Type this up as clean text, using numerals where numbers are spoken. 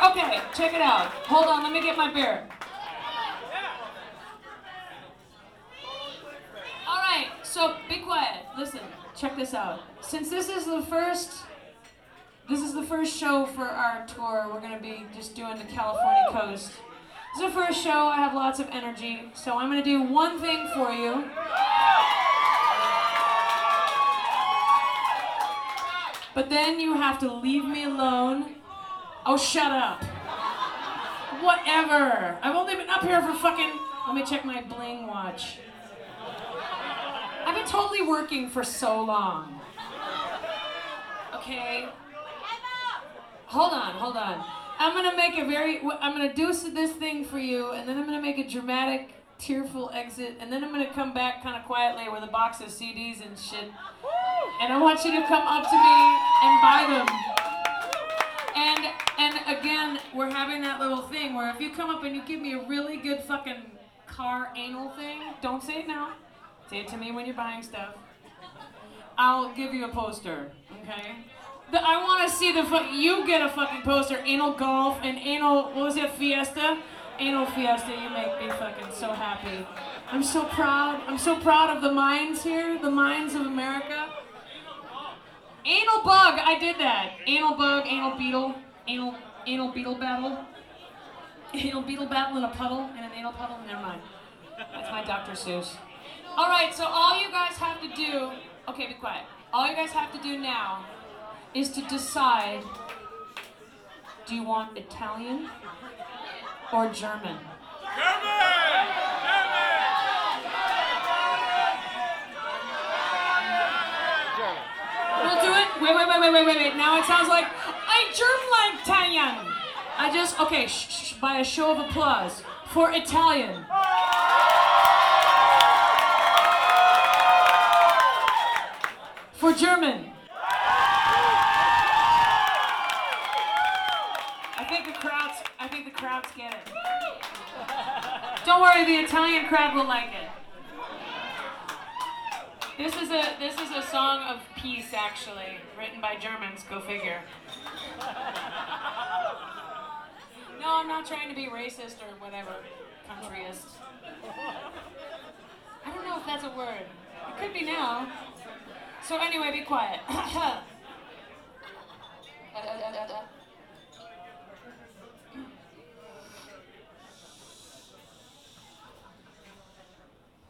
Okay, check it out. Hold on, let me get my beer. All right, so be quiet. Listen, check this out. Since this is the first show for our tour, we're gonna be just doing the California coast. This is the first show. I have lots of energy, so I'm gonna do one thing for you. But then you have to leave me alone. Oh, shut up. Whatever. I've only been up here for fucking... Let me check my bling watch. I've been totally working for so long. Okay? Hold on. I'm gonna do this thing for you, and then I'm gonna make a dramatic, tearful exit, and then I'm gonna come back kind of quietly with a box of CDs and shit. And I want you to come up to me and buy them. And again, we're having that little thing where if you come up and you give me a really good fucking car anal thing, don't say it now. Say it to me when you're buying stuff. I'll give you a poster, okay? I want to see you get a fucking poster, anal golf and anal, what was it, fiesta? Anal fiesta, you make me fucking so happy. I'm so proud of the minds here, the minds of America. Anal bug, I did that. Anal bug, anal beetle battle. Anal beetle battle in a puddle, in an anal puddle, never mind. That's my Dr. Seuss. All right, so all you guys have to do, okay, be quiet. All you guys have to do now is to decide, do you want Italian or German? We'll do it. Wait. Now it sounds like I German Italian. Okay, by a show of applause for Italian. For German. I think the crowds get it. Don't worry, the Italian crowd will like it. This is a song of peace, actually, written by Germans. Go figure. No, I'm not trying to be racist or whatever, countryist. I don't know if that's a word. It could be now. So anyway, be quiet.